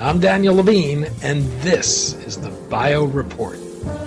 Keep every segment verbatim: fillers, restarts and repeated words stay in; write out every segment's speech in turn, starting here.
I'm Daniel Levine, and this is the Bio Report.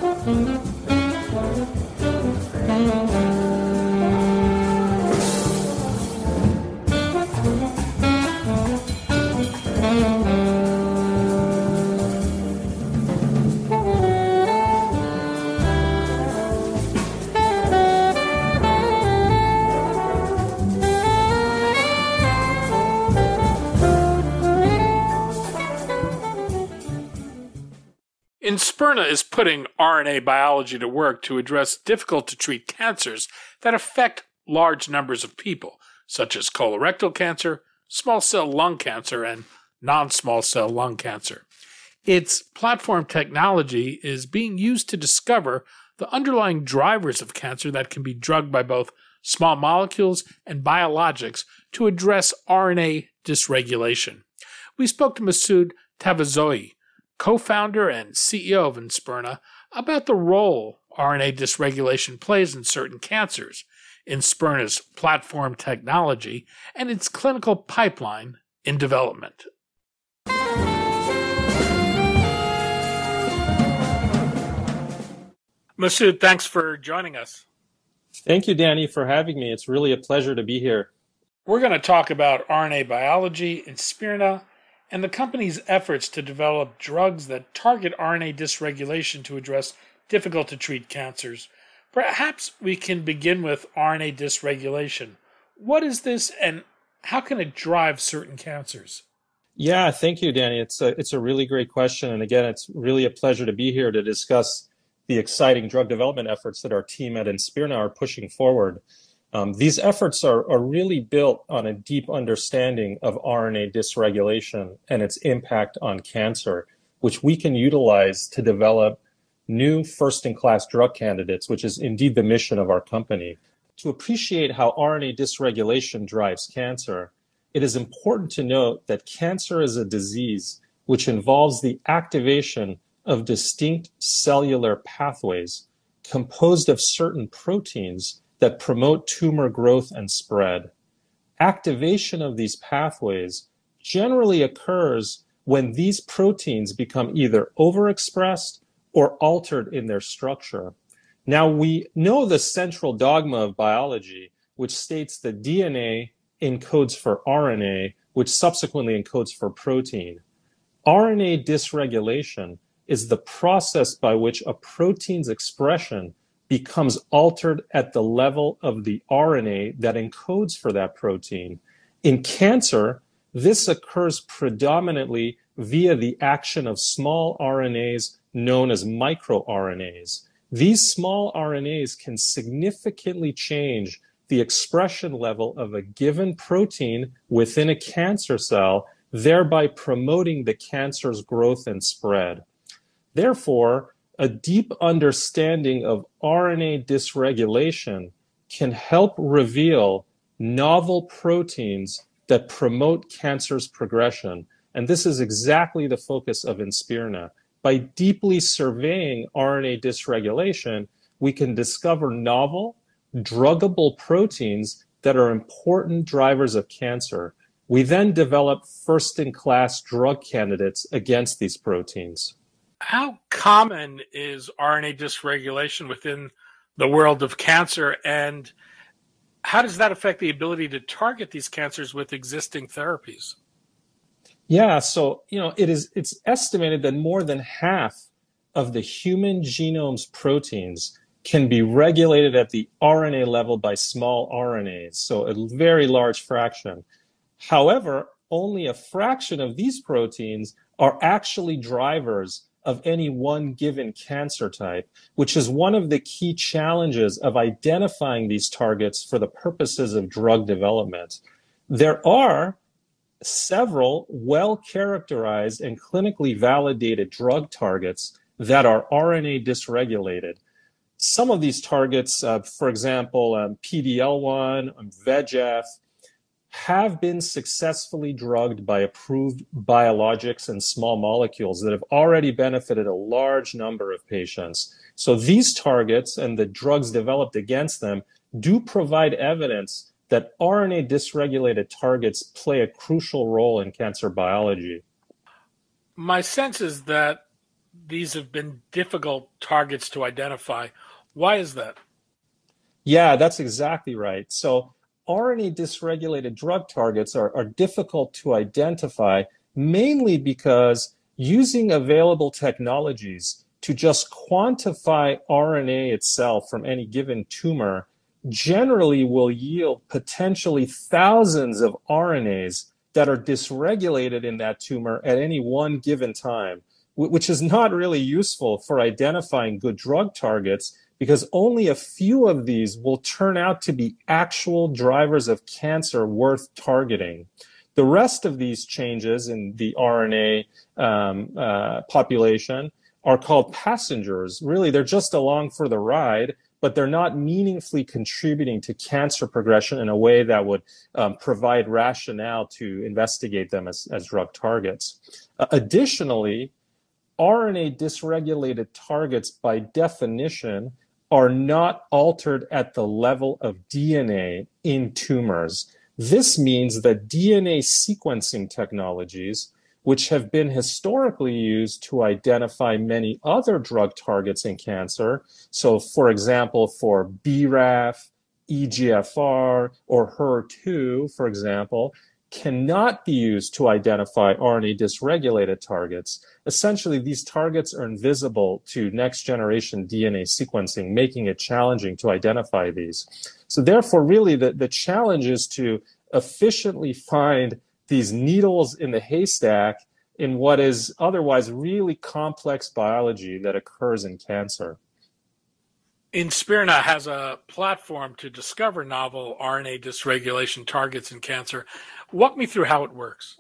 Inspirna is putting R N A biology to work to address difficult-to-treat cancers that affect large numbers of people, such as colorectal cancer, small cell lung cancer, and non-small cell lung cancer. Its platform technology is being used to discover the underlying drivers of cancer that can be drugged by both small molecules and biologics to address R N A dysregulation. We spoke to Masoud Tafazoi, co-founder and C E O of Inspirna, about the role R N A dysregulation plays in certain cancers, Inspirna's platform technology, and its clinical pipeline in development. Masoud, thanks for joining us. Thank you, Danny, for having me. It's really a pleasure to be here. We're going to talk about R N A biology, Inspirna, and the company's efforts to develop drugs that target R N A dysregulation to address difficult-to-treat cancers. Perhaps we can begin with R N A dysregulation. What is this, and how can it drive certain cancers? Yeah, thank you, Danny. It's a, it's a really great question. And again, it's really a pleasure to be here to discuss the exciting drug development efforts that our team at Inspirna are pushing forward. Um, these efforts are, are really built on a deep understanding of R N A dysregulation and its impact on cancer, which we can utilize to develop new first-in-class drug candidates, which is indeed the mission of our company. To appreciate how R N A dysregulation drives cancer, it is important to note that cancer is a disease which involves the activation of distinct cellular pathways composed of certain proteins that promote tumor growth and spread. Activation of these pathways generally occurs when these proteins become either overexpressed or altered in their structure. Now, we know the central dogma of biology, which states that D N A encodes for R N A, which subsequently encodes for protein. R N A dysregulation is the process by which a protein's expression becomes altered at the level of the R N A that encodes for that protein. In cancer, this occurs predominantly via the action of small R N As known as microRNAs. These small R N As can significantly change the expression level of a given protein within a cancer cell, thereby promoting the cancer's growth and spread. Therefore, a deep understanding of R N A dysregulation can help reveal novel proteins that promote cancer's progression. And this is exactly the focus of Inspirna. By deeply surveying R N A dysregulation, we can discover novel, druggable proteins that are important drivers of cancer. We then develop first-in-class drug candidates against these proteins. How common is R N A dysregulation within the world of cancer, and how does that affect the ability to target these cancers with existing therapies? Yeah, so, you know, it is, it's estimated that more than half of the human genome's proteins can be regulated at the R N A level by small R N As, so a very large fraction. However, only a fraction of these proteins are actually drivers of any one given cancer type, which is one of the key challenges of identifying these targets for the purposes of drug development. There are several well-characterized and clinically validated drug targets that are R N A dysregulated. Some of these targets, uh, for example, um, P D L one, um, V E G F, have been successfully drugged by approved biologics and small molecules that have already benefited a large number of patients. So these targets and the drugs developed against them do provide evidence that R N A dysregulated targets play a crucial role in cancer biology. My sense is that these have been difficult targets to identify. Why is that? Yeah, that's exactly right. So R N A dysregulated drug targets are, are difficult to identify, mainly because using available technologies to just quantify R N A itself from any given tumor generally will yield potentially thousands of R N As that are dysregulated in that tumor at any one given time, which is not really useful for identifying good drug targets because only a few of these will turn out to be actual drivers of cancer worth targeting. The rest of these changes in the R N A um, uh, population are called passengers. Really, they're just along for the ride, but they're not meaningfully contributing to cancer progression in a way that would um, provide rationale to investigate them as, as drug targets. Uh, additionally, R N A dysregulated targets, by definition, are not altered at the level of D N A in tumors. This means that D N A sequencing technologies, which have been historically used to identify many other drug targets in cancer, so for example, for B R A F, E G F R, or H E R two, for example, cannot be used to identify R N A dysregulated targets. Essentially, these targets are invisible to next generation D N A sequencing, making it challenging to identify these. So therefore, really, the, the challenge is to efficiently find these needles in the haystack in what is otherwise really complex biology that occurs in cancer. Inspirna has a platform to discover novel R N A dysregulation targets in cancer. Walk me through how it works.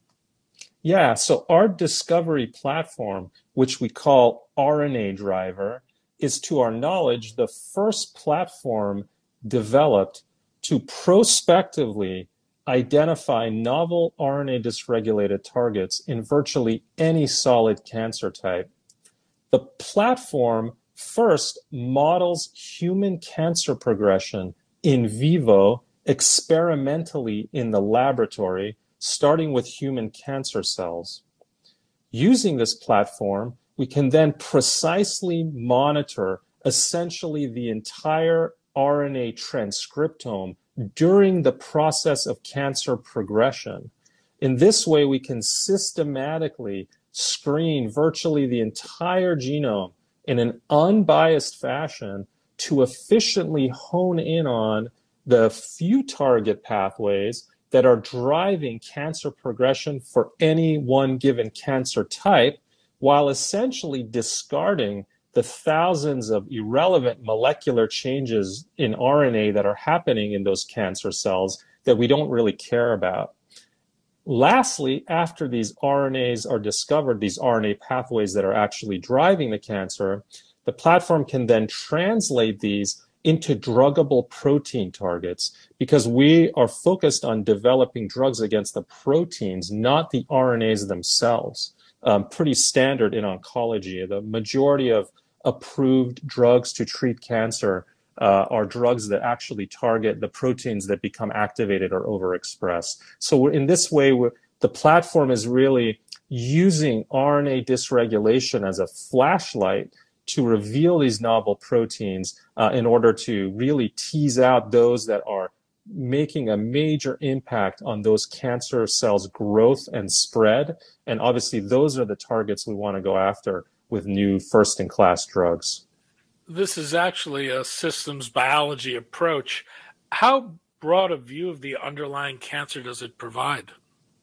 Yeah, so our discovery platform, which we call R N A Driver, is, to our knowledge, the first platform developed to prospectively identify novel R N A dysregulated targets in virtually any solid cancer type. The platform first models human cancer progression in vivo experimentally in the laboratory, starting with human cancer cells. Using this platform, we can then precisely monitor essentially the entire R N A transcriptome during the process of cancer progression. In this way, we can systematically screen virtually the entire genome in an unbiased fashion to efficiently hone in on the few target pathways that are driving cancer progression for any one given cancer type, while essentially discarding the thousands of irrelevant molecular changes in R N A that are happening in those cancer cells that we don't really care about. Lastly, after these R N As are discovered, these R N A pathways that are actually driving the cancer, the platform can then translate these into druggable protein targets, because we are focused on developing drugs against the proteins, not the R N As themselves. Um, pretty standard in oncology. The majority of approved drugs to treat cancer uh, are drugs that actually target the proteins that become activated or overexpressed. So we're, in this way, we're, the platform is really using R N A dysregulation as a flashlight to reveal these novel proteins uh, in order to really tease out those that are making a major impact on those cancer cells' growth and spread. And obviously, those are the targets we want to go after with new first-in-class drugs. This is actually a systems biology approach. How broad a view of the underlying cancer does it provide?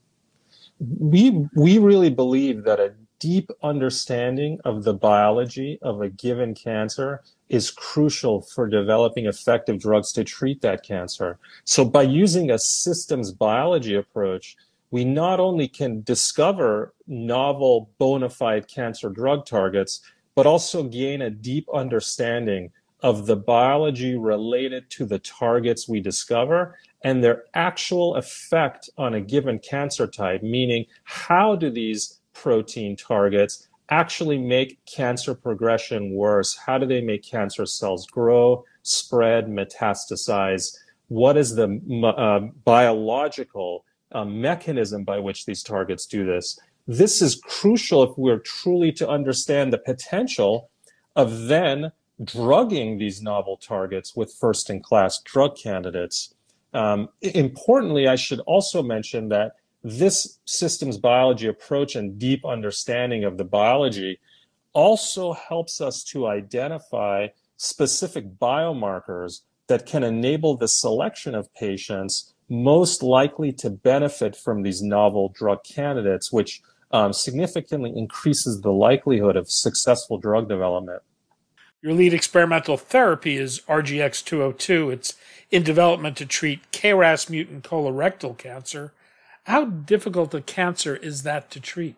We, we really believe that a deep understanding of the biology of a given cancer is crucial for developing effective drugs to treat that cancer. So by using a systems biology approach, we not only can discover novel bona fide cancer drug targets, but also gain a deep understanding of the biology related to the targets we discover and their actual effect on a given cancer type, meaning how do these protein targets actually make cancer progression worse? How do they make cancer cells grow, spread, metastasize? What is the uh, biological uh, mechanism by which these targets do this? This is crucial if we're truly to understand the potential of then drugging these novel targets with first-in-class drug candidates. Um, importantly, I should also mention that this systems biology approach and deep understanding of the biology also helps us to identify specific biomarkers that can enable the selection of patients most likely to benefit from these novel drug candidates, which um, significantly increases the likelihood of successful drug development. Your lead experimental therapy is R G X two oh two. It's in development to treat K R A S mutant colorectal cancer. How difficult a cancer is that to treat?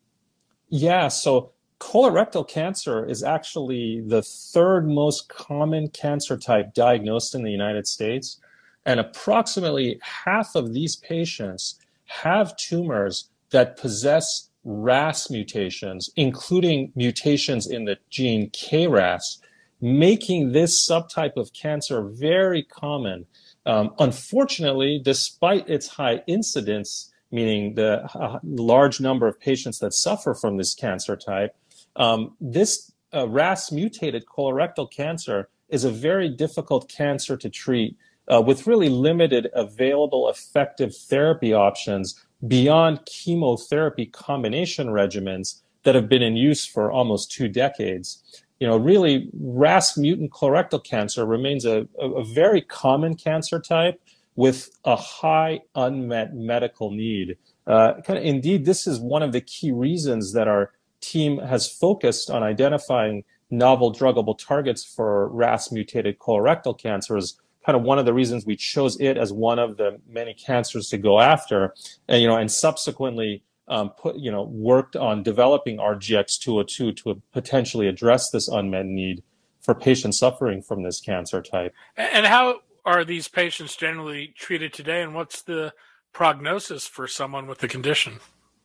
Yeah, so colorectal cancer is actually the third most common cancer type diagnosed in the United States. And approximately half of these patients have tumors that possess R A S mutations, including mutations in the gene K R A S, making this subtype of cancer very common. Um, unfortunately, despite its high incidence, meaning the uh, large number of patients that suffer from this cancer type, um, this uh, R A S mutated colorectal cancer is a very difficult cancer to treat uh, with really limited available effective therapy options beyond chemotherapy combination regimens that have been in use for almost two decades. You know, really, R A S mutant colorectal cancer remains a, a, a very common cancer type with a high unmet medical need. Uh, kind of, indeed, this is one of the key reasons that our team has focused on identifying novel druggable targets for R A S mutated colorectal cancers. Kind of one of the reasons we chose it as one of the many cancers to go after, and you know, and subsequently um, put you know worked on developing R G X two oh two to potentially address this unmet need for patients suffering from this cancer type. And how are these patients generally treated today, and what's the prognosis for someone with the condition?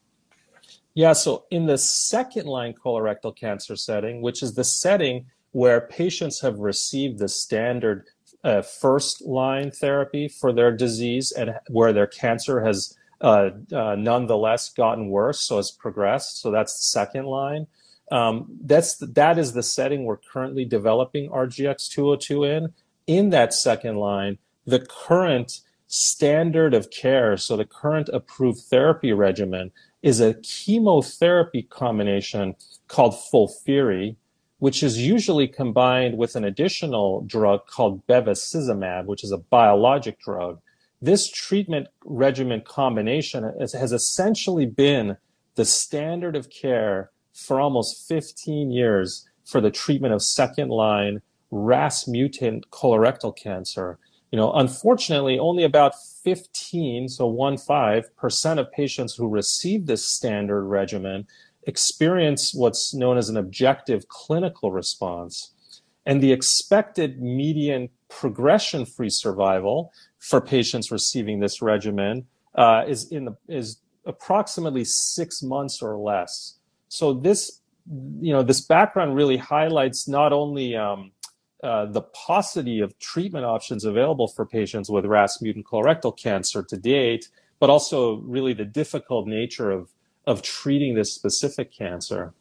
Yeah, so in the second line colorectal cancer setting, which is the setting where patients have received the standard uh, first line therapy for their disease and where their cancer has uh, uh, nonetheless gotten worse, so has progressed. So that's the second line. Um, that's the, that is the setting we're currently developing R G X two oh two in. In that second line, the current standard of care, so the current approved therapy regimen, is a chemotherapy combination called FOLFIRI, which is usually combined with an additional drug called bevacizumab, which is a biologic drug. This treatment regimen combination has, has essentially been the standard of care for almost fifteen years for the treatment of second-line R A S mutant colorectal cancer. You know, unfortunately, only about fifteen, so one five percent of patients who receive this standard regimen experience what's known as an objective clinical response. And the expected median progression-free survival for patients receiving this regimen uh, is in the is approximately six months or less. So this, you know, this background really highlights not only um, Uh, the paucity of treatment options available for patients with R A S mutant colorectal cancer to date, but also really the difficult nature of, of treating this specific cancer.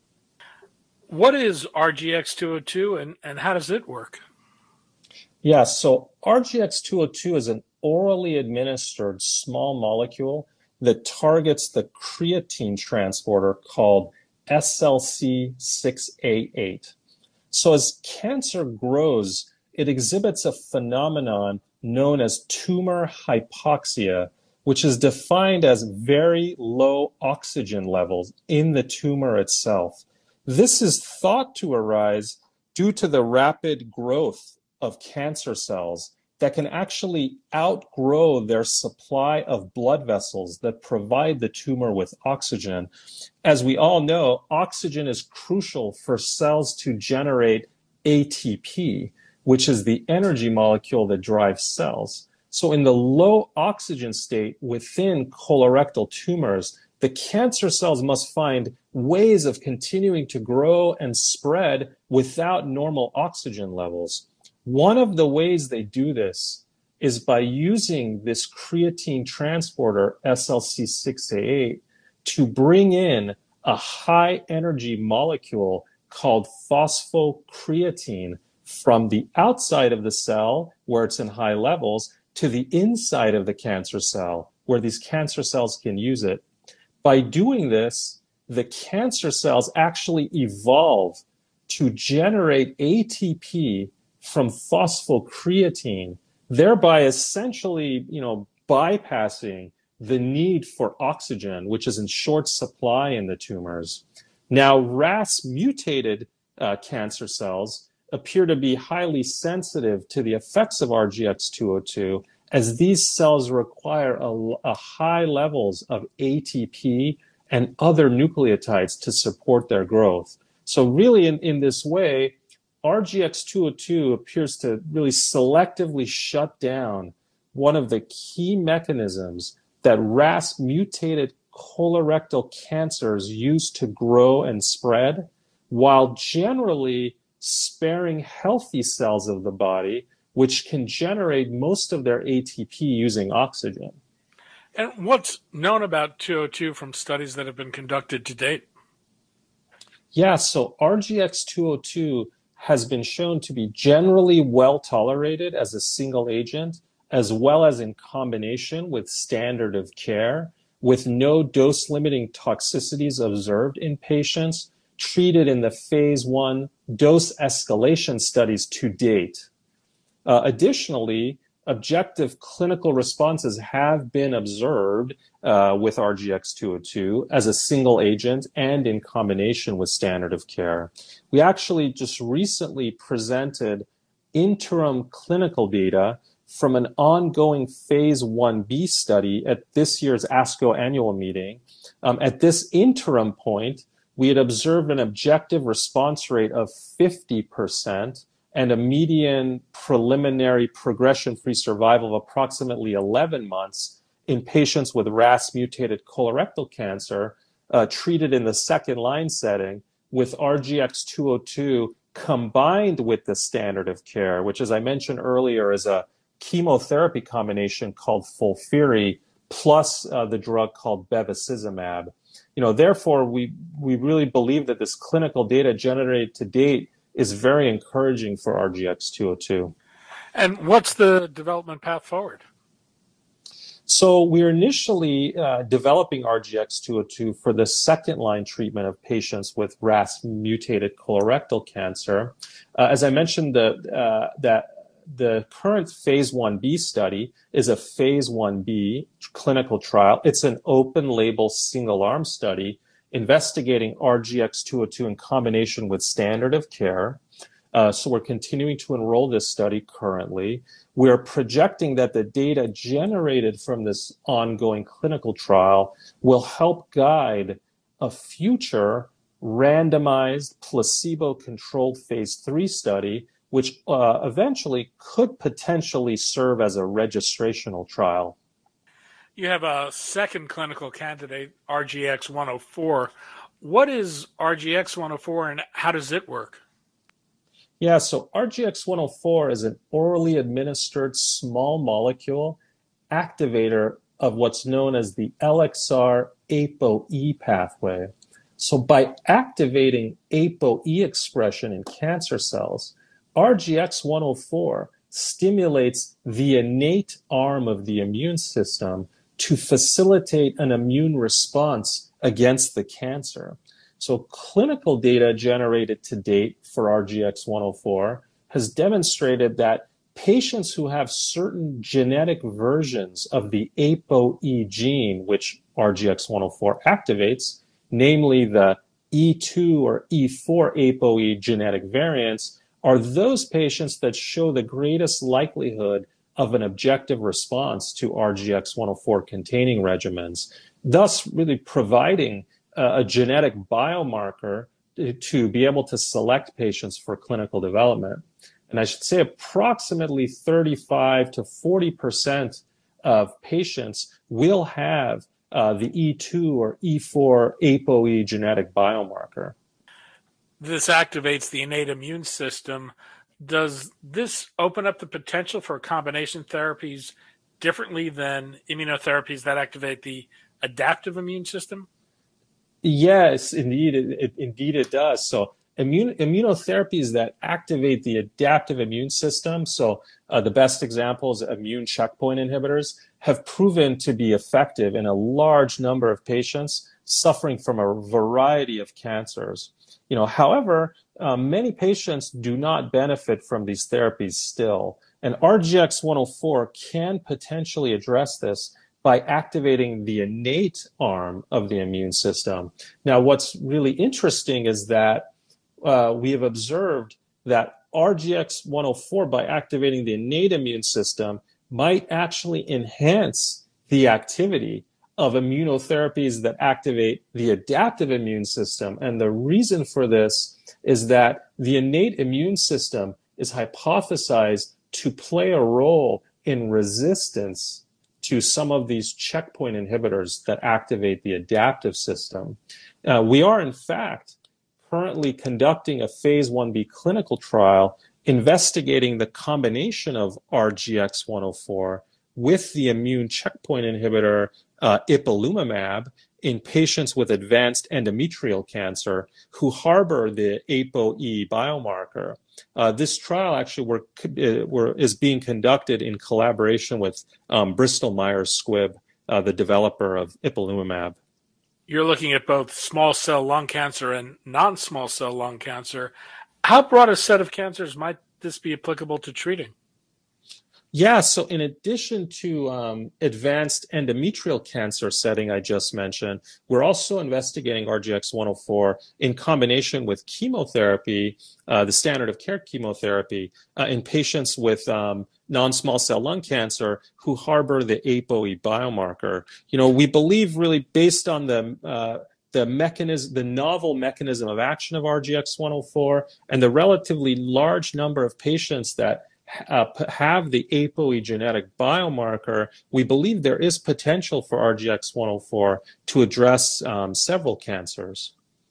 What is R G X two oh two and, and how does it work? Yeah, so R G X two oh two is an orally administered small molecule that targets the creatine transporter called S L C six A eight. So as cancer grows, it exhibits a phenomenon known as tumor hypoxia, which is defined as very low oxygen levels in the tumor itself. This is thought to arise due to the rapid growth of cancer cells that can actually outgrow their supply of blood vessels that provide the tumor with oxygen. As we all know, oxygen is crucial for cells to generate A T P, which is the energy molecule that drives cells. So in the low oxygen state within colorectal tumors, the cancer cells must find ways of continuing to grow and spread without normal oxygen levels. One of the ways they do this is by using this creatine transporter, S L C six A eight, to bring in a high energy molecule called phosphocreatine from the outside of the cell, where it's in high levels, to the inside of the cancer cell, where these cancer cells can use it. By doing this, the cancer cells actually evolve to generate A T P from phosphocreatine, thereby essentially, you know, bypassing the need for oxygen, which is in short supply in the tumors. Now, R A S mutated uh, cancer cells appear to be highly sensitive to the effects of R G X two oh two, as these cells require a, a high levels of A T P and other nucleotides to support their growth. So really, in, in this way, R G X two oh two appears to really selectively shut down one of the key mechanisms that R A S mutated colorectal cancers use to grow and spread, while generally sparing healthy cells of the body, which can generate most of their A T P using oxygen. And what's known about two oh two from studies that have been conducted to date? Yeah, so R G X two oh two has been shown to be generally well tolerated as a single agent, as well as in combination with standard of care, with no dose-limiting toxicities observed in patients treated in the phase one dose escalation studies to date. Uh, additionally, objective clinical responses have been observed uh, with R G X two oh two as a single agent and in combination with standard of care. We actually just recently presented interim clinical data from an ongoing phase one B study at this year's ASCO annual meeting. Um, at this interim point, we had observed an objective response rate of fifty percent and a median preliminary progression-free survival of approximately eleven months in patients with R A S mutated colorectal cancer uh, treated in the second line setting with R G X two oh two combined with the standard of care, which, as I mentioned earlier, is a chemotherapy combination called FOLFIRI plus uh, the drug called bevacizumab. You know, therefore, we, we really believe that this clinical data generated to date is very encouraging for R G X two oh two. And what's the development path forward? So we're initially uh, developing R G X two oh two for the second line treatment of patients with R A S mutated colorectal cancer. Uh, as I mentioned, the, uh, that the current phase one B study is a phase one B clinical trial. It's an open label single arm study investigating R G X two oh two in combination with standard of care. Uh, so we're continuing to enroll this study currently. We're projecting that the data generated from this ongoing clinical trial will help guide a future randomized placebo-controlled phase three study, which uh, eventually could potentially serve as a registrational trial. You have a second clinical candidate, R G X one oh four. What is R G X one oh four and how does it work? Yeah, so R G X one oh four is an orally administered small molecule activator of what's known as the L X R ApoE pathway. So by activating ApoE expression in cancer cells, R G X one oh four stimulates the innate arm of the immune system to facilitate an immune response against the cancer. So clinical data generated to date for R G X one oh four has demonstrated that patients who have certain genetic versions of the ApoE gene, which R G X one oh four activates, namely the E two or E four ApoE genetic variants, are those patients that show the greatest likelihood of an objective response to R G X one oh four containing regimens, thus really providing a genetic biomarker to be able to select patients for clinical development. And I should say approximately thirty-five to forty percent of patients will have uh, the E two or E four ApoE genetic biomarker. This activates the innate immune system. Does this open up the potential for combination therapies differently than immunotherapies that activate the adaptive immune system? Yes, indeed, it, it, indeed it does. So immune, immunotherapies that activate the adaptive immune system, so uh, the best examples, immune checkpoint inhibitors, have proven to be effective in a large number of patients suffering from a variety of cancers. You know, however, uh, many patients do not benefit from these therapies still, and R G X one oh four can potentially address this by activating the innate arm of the immune system. Now, what's really interesting is that uh, we have observed that R G X one oh four, by activating the innate immune system, might actually enhance the activity of immunotherapies that activate the adaptive immune system. And the reason for this is that the innate immune system is hypothesized to play a role in resistance to some of these checkpoint inhibitors that activate the adaptive system. Uh, we are, in fact, currently conducting a phase one B clinical trial investigating the combination of R G X one oh four with the immune checkpoint inhibitor uh, ipilimumab in patients with advanced endometrial cancer who harbor the A P O E biomarker. Uh, this trial actually were, were, is being conducted in collaboration with um, Bristol Myers Squibb, uh, the developer of ipilimumab. You're looking at both small cell lung cancer and non-small cell lung cancer. How broad a set of cancers might this be applicable to treating? Yeah, so in addition to um, advanced endometrial cancer setting I just mentioned, we're also investigating R G X one oh four in combination with chemotherapy, uh, the standard of care chemotherapy, uh, in patients with um, non-small cell lung cancer who harbor the A P O E biomarker. You know, we believe really based on the uh, the mechanism, the novel mechanism of action of R G X one oh four and the relatively large number of patients that Uh, have the A P O E genetic biomarker, we believe there is potential for R G X one oh four to address um, several cancers.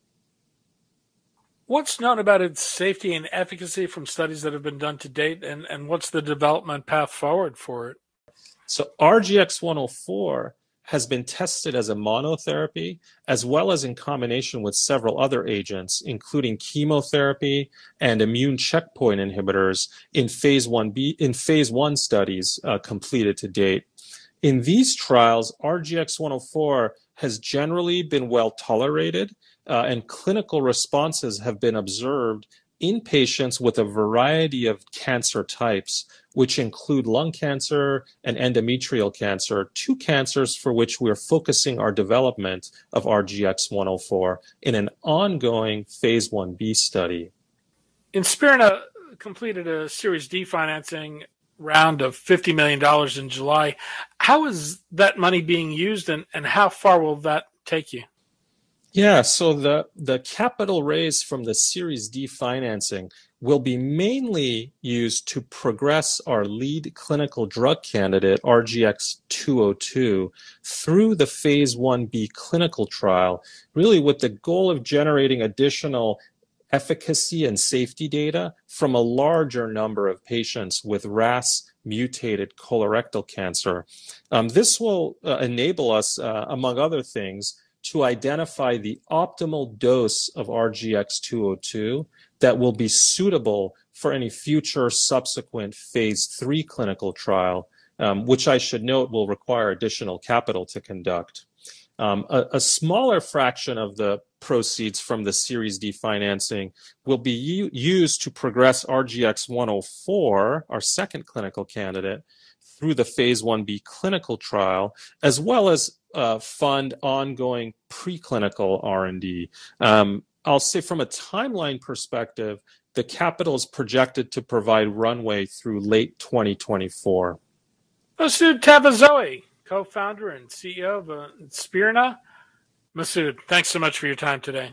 What's known about its safety and efficacy from studies that have been done to date, and, and what's the development path forward for it? So R G X one oh four has been tested as a monotherapy as well as in combination with several other agents, including chemotherapy and immune checkpoint inhibitors in phase one B, in phase one studies uh, completed to date. In these trials, R G X one oh four has generally been well tolerated, uh, and clinical responses have been observed in patients with a variety of cancer types, which include lung cancer and endometrial cancer, two cancers for which we're focusing our development of R G X one oh four in an ongoing phase one B study. Inspirna completed a Series D financing round of fifty million dollars in July. How is that money being used, and, and how far will that take you? Yeah, so the, the capital raise from the Series D financing will be mainly used to progress our lead clinical drug candidate, R G X two oh two, through the phase one B clinical trial, really with the goal of generating additional efficacy and safety data from a larger number of patients with R A S mutated colorectal cancer. Um, this will uh, enable us, uh, among other things, to identify the optimal dose of R G X two oh two that will be suitable for any future subsequent phase three clinical trial, um, which I should note will require additional capital to conduct. Um, a, a smaller fraction of the proceeds from the Series D financing will be u- used to progress R G X one oh four, our second clinical candidate, through the phase one B clinical trial, as well as uh, fund ongoing preclinical R and D. Um, I'll say from a timeline perspective, the capital is projected to provide runway through late twenty twenty-four. Masoud Tavazoei, co-founder and C E O of uh, Inspirna. Masoud, thanks so much for your time today.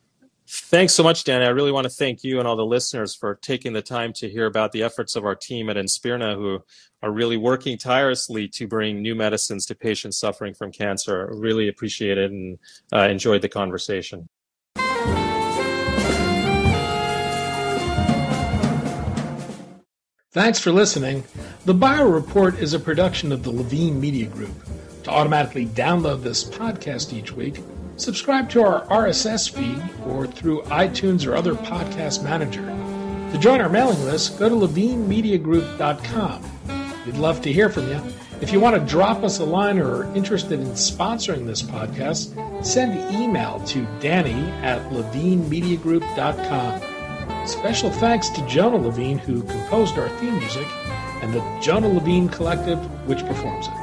Thanks so much, Danny. I really want to thank you and all the listeners for taking the time to hear about the efforts of our team at Inspirna, who are really working tirelessly to bring new medicines to patients suffering from cancer. I really appreciate it and uh, enjoyed the conversation. Thanks for listening. The Bio Report is a production of the Levine Media Group. To automatically download this podcast each week, Subscribe to our R S S feed or through iTunes or other podcast manager. To join our mailing list, go to levine media group dot com. We'd love to hear from you. If you want to drop us a line or are interested in sponsoring this podcast, send email to Danny at levine media group dot com. Special thanks to Jonah Levine, who composed our theme music, and the Jonah Levine Collective, which performs it.